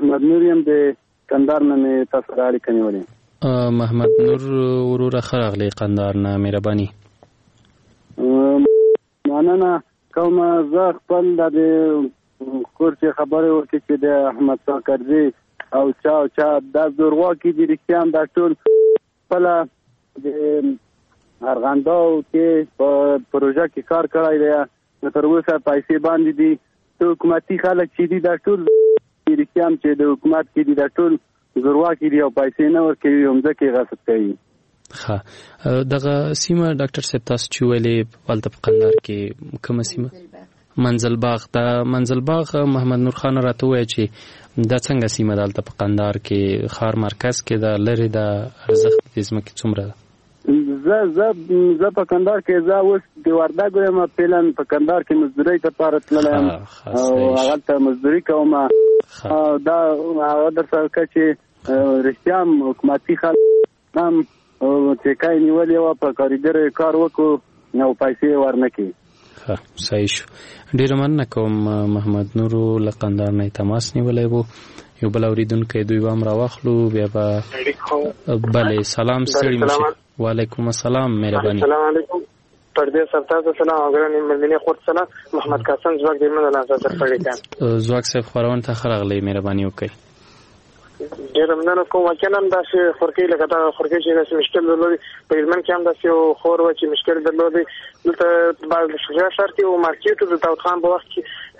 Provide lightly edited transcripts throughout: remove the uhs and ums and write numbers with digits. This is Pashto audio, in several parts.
محمد نور یم د کندهار نه مې تاسو سره اړیکه نیولې. محمد نور وروره ښه راغلی قندهار نه، مهرباني. مننه کوم. زه خپل د کور چې خبرې وکړې چې د احمد شاه کرزي او چا دا زورواکي دي، رښتیا هم دا ټول خپله د ارغنداو کې په پروژه کې کار کړی دی، نو تر اوسه پیسې باندې دي. حکومتي خلک چې دي دا ټول رښتیا هم چې د حکومت کې دي دا ټول زورواکي دي او پیسې نه ورکوي، همځکې غصب کوي. ښه، دغه سیمه ډاکټر صاحب تاسو چې ویلې هلته په قندهار کې کومه سیمه؟ منزل باغ. دا منزل باغ محمد نور خان راته ووایه چې دا څنګه سیمه ده هلته په قندهار کې، ښار مرکز کې ده، لرې ده، ارزښت د ځمکې څومره ده؟ زه په کندهار کې زه اوس د وردګو یم، فعلا په کندهار کې مزدورۍ لپاره تللی یم او هغلته مزدوري کوم. دا هغه درته وکړه چې رښتیا هم حکومتي خلک هم ټیکه یې نیولې وه، په کاریګر کار وکړو او پیسې ورنه کړي. ښه، صحیح شو. ډېره مننه کوم محمد نورو له قندهار نه تماس نیولی و. یو بل اورېدونکی دوی به هم راواخلو، بیا به بله. سلام، ستړي مه شئ. وعلیکم السلام، مهرباني. السلام علیکم. پردیس صاحب تاسو سلام او ګرانې مېرمنې خور سلام. محمد قاسم ځواک دی مننه تاسو پړې کان. ځواک صاحب خبرونه ته ښه راغلی، مهرباني وکړئ. ډېره مننه کوم. واقعا هم داسې خورکۍ لکه دا خورکۍ چې داسې مشکل درلودی په هلمند کې هم داسې یو خور وه چې مشکل درلودی. دلته شجاع ښار کې و مارکېټ و د داود خان په وخت کې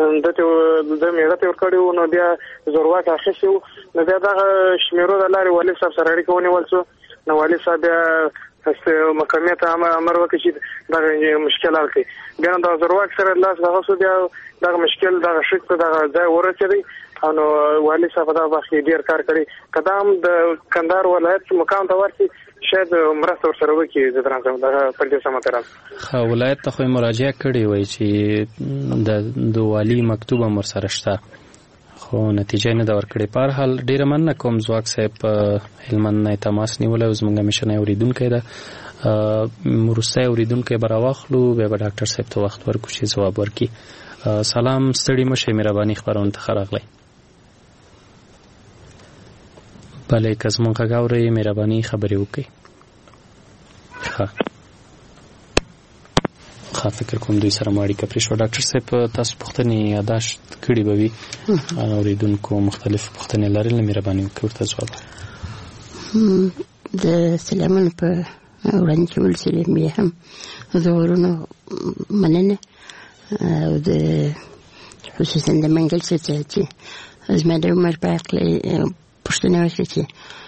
د میړه ته ورکړی و، نو بیا زورواک اخیستی و. نو بیا دغه شمیرو د لارې والي صاحب سره اړیکه ونیول شو، نو والي صاحب بیا محکمې ته امر وکړي چې دغه مشکل حل کړي. بیا نو د زورواک سره لاس دغه شو، بیا دغه مشکل دغه شک په دغه ځای ورسېدی او نو والي صاحب دغه وخت کې ډېر کار کړی. که دا هم د کندهار ولایت مقام ته ورسي شاید مرسته ورسره وکړي. زه درنه دغه پردیس محترم ښه، ولایت ته خو یې مراجعه کړې وای چې د والي مکتوب هم ورسره شته، خو نتیجه نه ده ورکړې. په هر حال ډېره مننه کوم ځواک صاحب هلمند نه تماس نیولی او زموږ همیشنی اورېدونکی ده. وروستی اورېدونکی به راواخلو، بیا به ډاکټر صاحب ته وخت ورکړو چې ځواب ورکړي. سلام، ستړي مه شئ، مهرباني خپرونه ته ښه راغلی. بله، که زموږ غږ اورئ مهرباني خبرې وکړئ. ښه، فکر کوم دوی سره مو اړیکه پرېښوه. ډاکټر صاحب تاسو پوښتنې یاداشت کړي به وي، اورېدونکو مختلف پوښتنې لرلې، مهرباني وکړئ ورته ځواب. د سلامونو په وړاندې کولو سره بیا هم ظهورونو مننه او د خصوصا د منګل سوسایټي زما د عمر په هکله پوښتنه وکړه چې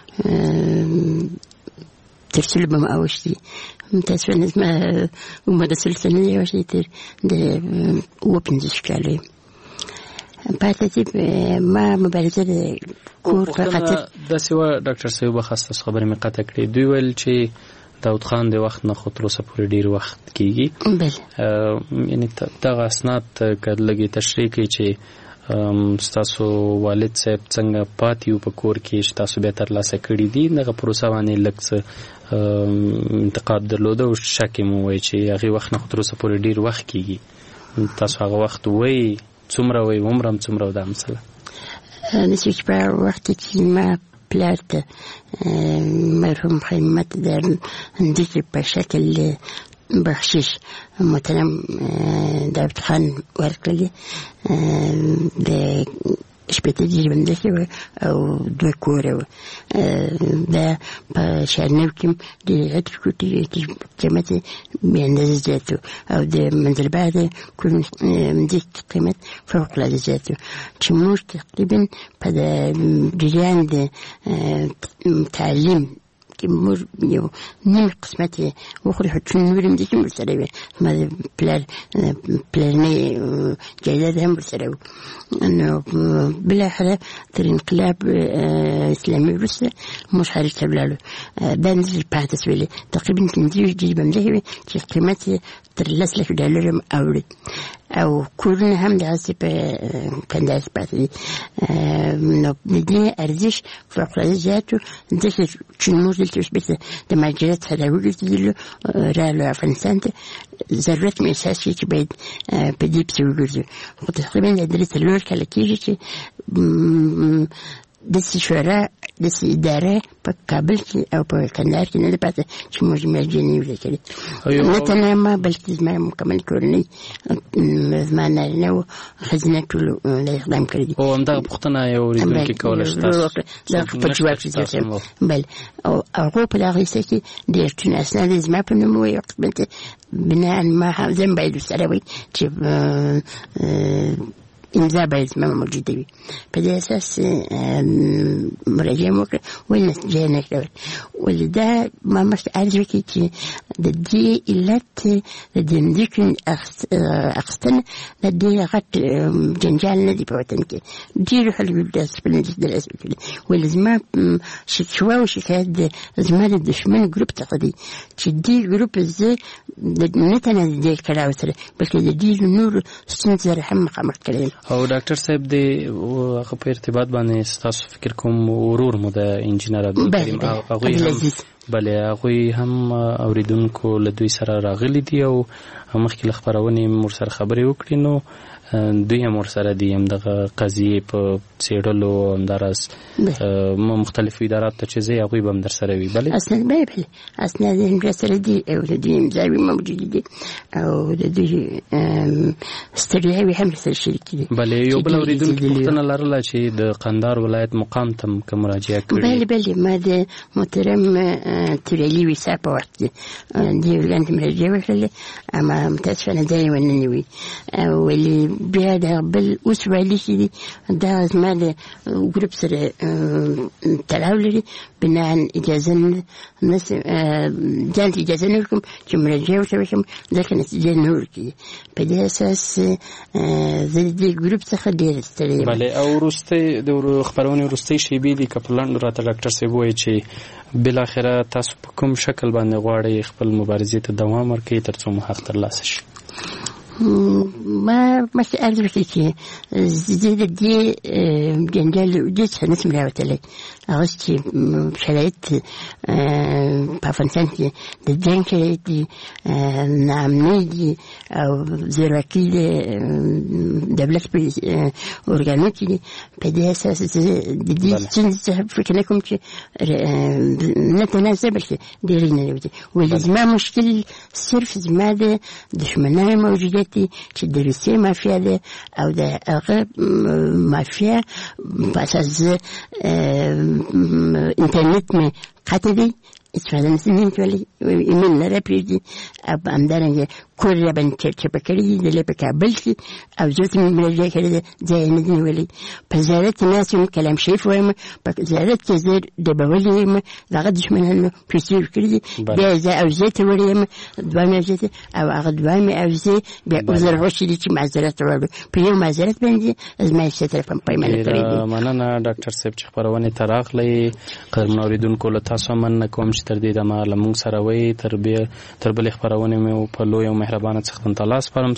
تر څو به مو اوښتي. متاسفانه زما عمر د 30 سنې دی اوښتي، تر د 15 کاله یم. پاتې چې ما مبارزه د کور په خاطر داسې وه. ډاکټر صاحب بخښه ستاسو خبرې مې قطع کړې. دوی ویل چې داود خان د وخت نه خو تر اوسه پورې ډېر وخت کېږي. یعنې دغه اسناد که لږې تشریح کړئ چې ستاسو والد صاحب څنګه پاتې وو په کور کې چې تاسو بیا ترلاسه کړي دي، دغه پروسه باندې لږ څه انتقاد درلوده او شک یې مو وایي چې هغې وخت نه خو تر اوسه پورې ډېر وخت کېږي. تاسو هغه وخت وایي څومره وایي، عمر هم څومره و دا مسله؟ داسې چې په وخت کې ما پلار ته مرحوم خیمت د ځمکې په شکل بخشش محترم داود خان ورکړلې. د شپېته ځمکې وه او 2 کوره وه. دا په شارنو کې د عطر کوټې قیمت بې اندازې زیات و او د منزل باغ د ځمکې قیمت فوق العاده زیات و چې موږ تقریبا په د جریان د تعلیم کې موږ یو نیم قسمت وخوري، خو چون نور ځمکې هم ورسره وې. زما د پلرنۍ جایداد هم ورسره و. نو بالاخره تر انقلاب اسلامي وروسته موږ خارج ته ولاړو. دا اندازې پاتې شولې تقریبا 50 ځمکې وې چې قیمت یې تر $10 لک هم اوړي. او کورونه هم داسې په کندهار پاتې دي. نو د دې ارزش فوق العاده زیات و. ځکه چې موږ دلته اوس بېرته د مهاجرت څخه راوګرځېدلو رالو افغانستان ته، ضرورت مې احساس کړي چې باید په دې پسې وګرځو. خو تقریبا د 3-4 کاله کېږي چې داسې شورا داسې اداره په کابل کې او په کندهار کې نه ده پاتې چې موږ مهاجرین یو ځای کړي. نه تنها ما بلکې زما مکمل کورنۍ، زما نارینه و ښځینه ټولو دا اقدام کړی دي. او همدغه پوښتنه یو اورېدونکي کولی شي تاسو په جواب کې ځم. بله، او هغو په دغه حصه کې ډېر ټول اسناد زما په نوم وي. قسمت بناء ما هم باید ورسره وي چې امضا باید زما موجوده وي. په دې اساس مراجعه مو وکړه، ولې نتیجه یې نه کړه. ولې دا ما مخکې عرض وکړي چې د دې علت د دې ځمکې اخیستنه د دې غټ جنجال نه دی په وطن کې. ډېرو خلکو داسې په نتیجه دلاسه وکړي. ولې زما شکوه او شکایت زما د دښمن ګروپ څخه دی چې دې ګروپ زه نه تنها د دې کړاو سره بلکې د ډېرو نورو ستونزو سره هم مخامخ کړی. او ډاکټر صاحب د هغه په ارتباط باندې ستاسو فکر کوم ورور مو د انجینر عبدالکریم هغوی هم بله هغوی هم اوریدونکو له دوی سره راغلي دي او مخکې له خپرونې ورسره خبرې وکړي. نو دوی هم ورسره دي همدغه قضیې په څېړلو او همداراز مختلفو اداراتو ته چې ځئ هغوی به هم در سره وي. بله بله اسناد هم در سره دي او د دوی امضاوې موجودې دي او د دوی ستړیاوې هم سره شریکې دي. بله یو بل اورېدونکي پوښتنه لرله چې د قندهار ولایت مقام ته هم که مراجعه کړې. بله ما د محترم تورالي ویسا په وخت کې دې ورګان ته مراجعه وکړله، اما متاسفانه دا یې ونه نوي. ولې بیا د بل اوس والي چې دي دا زما د ګروپ سره تړاو لري، بناء اجازه ځان ته اجازه نه ورکوم چې مراجعه ورته وکړم، ځکه نتیجه نه ورکوي. په دې اساس زه د دې ګروپ څخه ډېره ستړې یم. بله او وروستۍ د خپرونې وروستۍ شیبې دي که په لنډو راته ډاکټر صاحب ووایي چې بالاخره تاسو په کوم شکل باندې غواړئ خپل مبارزې ته دوام ورکړئ تر څو مو حق ترلاسه شي؟ ما مخکې عرض وکړي چې زه د دې جنجال دې څخه نشم راوتلی. هغه چې شرایط په افغانستان کې د جنګ شرایط دي، ناامنۍ دي او زورواکي د دولت په ارګانو کې دي. په دې اساس زه د دې ستونزې څخه فکر نه کوم چې نه تنها زه بلکې ډېرې نه وځي. ولې زما مشکل صرف زما د دښمنانو موجودیت دي چې د روسیې مافیا ده او د هغه مافیا په اساس زه انټرنیټ مې قطع دی، استفاده نشم کولی، ایمیل نه راپرېږدي او همدارنګه کور یې باندې چپه کړي دي دلته په کابل کې او زه ته مې مراجعه کړې ده ځای یې نه دی نیولی. په زیارت کې ناست یم، کلام شریف وایم، په زیارت کې زه ډبولی یم، دغه دښمنانو پیسې ورکړي دي. بیا زه اوزې ته وړی یم، دویمې اوزې ته، او هغه دویمې اوزې بیا عذر غوښتي دي چې معذرت وړو. په یو معذرت باندې زما هېڅ طرف هم پیمانه کړې دي. مننه ډاکټر صاحب چې خپرونې ته راغلئ. قدرمنو اورېدونکو له تاسو هم مننه کوم چې تر دې دمه له موږ سره وئ. تر بلې خپرونې مې په لوی او مهربانه څښتن تعالی سپارم.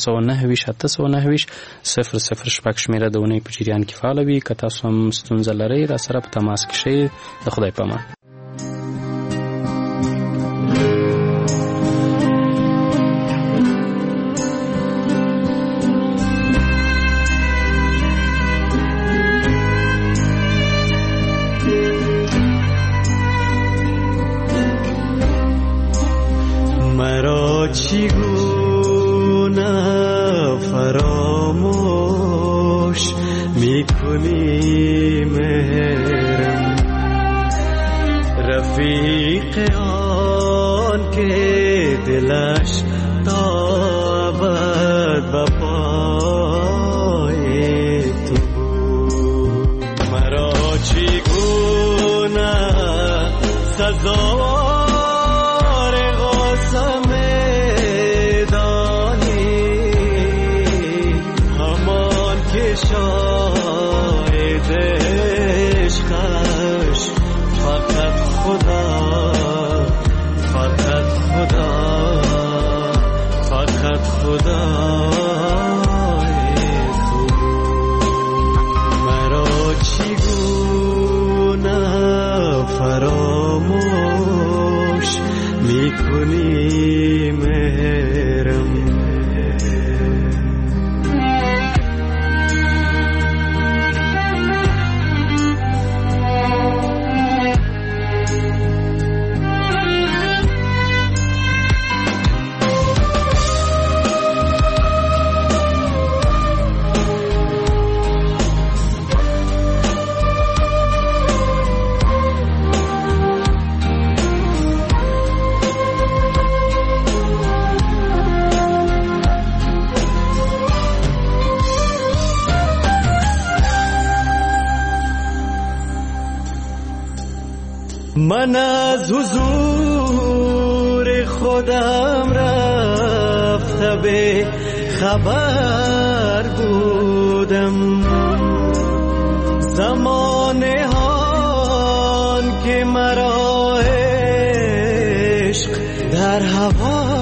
029-809-006 شمېره د اونۍ په جریان کې فعاله وي. که تاسو هم ستونزه لرئ را سره په تماس کې شئ. د خدای په امان. چگونه فراموش میکنی مهرم، رفیق آن که دلش تا ابد به پای تو بود. مرا چگونه سزا خدا من از حضور خودم رفته به خبر بودم، زمانه هان که مرا عشق در هوا